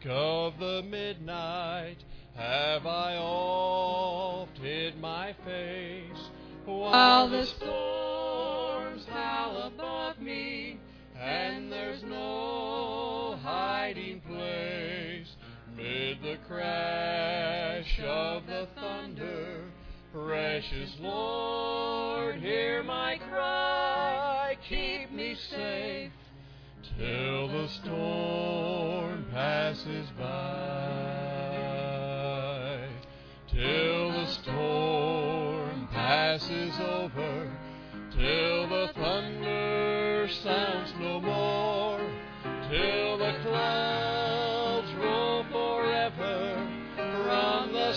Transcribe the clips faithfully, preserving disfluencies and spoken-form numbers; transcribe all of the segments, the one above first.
of the midnight have I oft hid my face, while the storms howl above me, and there's no hiding place. Mid the crash of the thunder, precious Lord, hear my cry, keep me safe till the storm passes by. Till the storm passes over, till the thunder sounds no more, till the clouds roll forever from the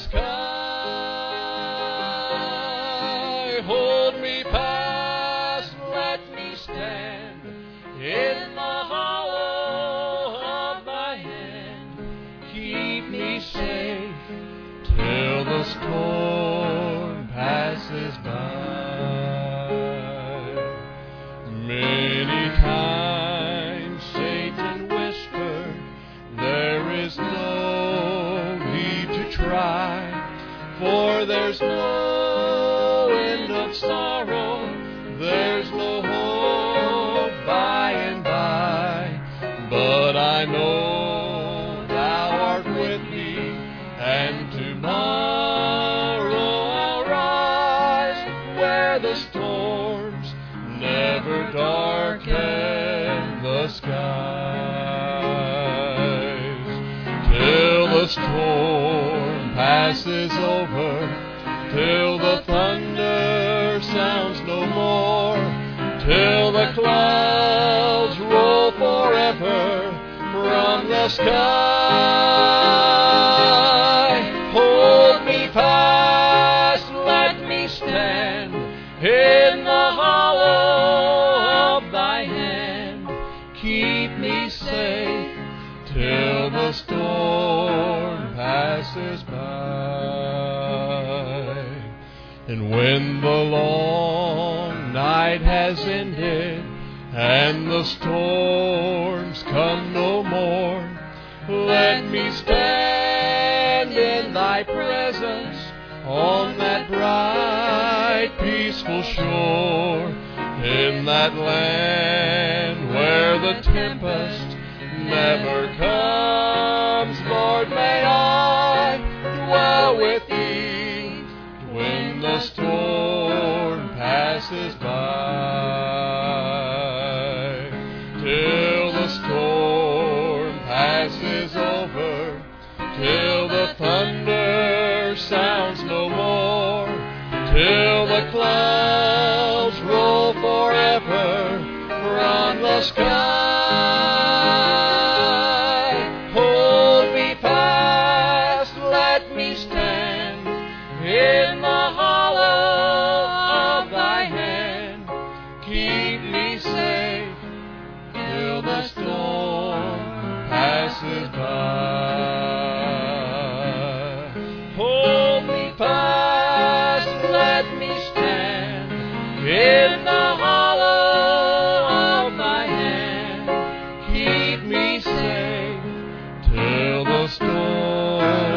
sky. Hold me fast, let me stand in the hollow of thy hand. Keep me safe till the storm passes by. Many times Satan whispered, there is no need to try, for there's no end of sorrow, there's no hope by and by. But I know thou art with me, and tomorrow I'll rise where the storms never darken the skies. Till the storm passes over, till the thunder sounds no more, till the clouds roll forever from the sky. Hold me fast, let me stand in the hollow of thy hand. Keep me safe till the storm passes by. And when the long night has ended, and the storms come no more, let me stand in thy presence on that bright, peaceful shore, in that land where the tempest never comes. Lord, may I dwell with thee when the storm passes by. Till the storm passes over, till the thunder sounds no more, till the clouds roll forever from the sky. Hold me fast, let me stand in the hollow of thy hand. Keep me safe till the storm passes by. Hold me fast, let me stand in the hollow of thy hand. Keep me safe till the storm